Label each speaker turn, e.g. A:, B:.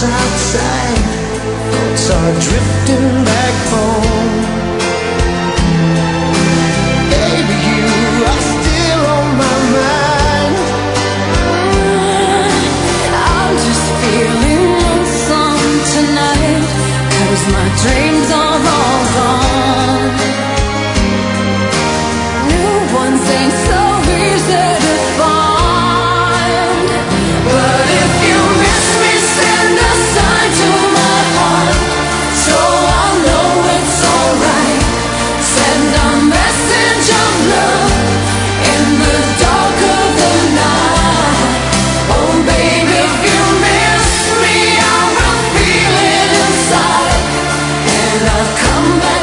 A: house outside. Thoughts are drifting back home. Baby, you are still on my mind.
B: I'm just feeling lonesome tonight, 'cause my dreams are all gone. New ones ain't so easy to find. But if you miss me, send a sign to my heart, so I'll know it's alright. Send a message of love in the dark of the night. Oh baby, if you miss me, I will feel it inside, and I'll come back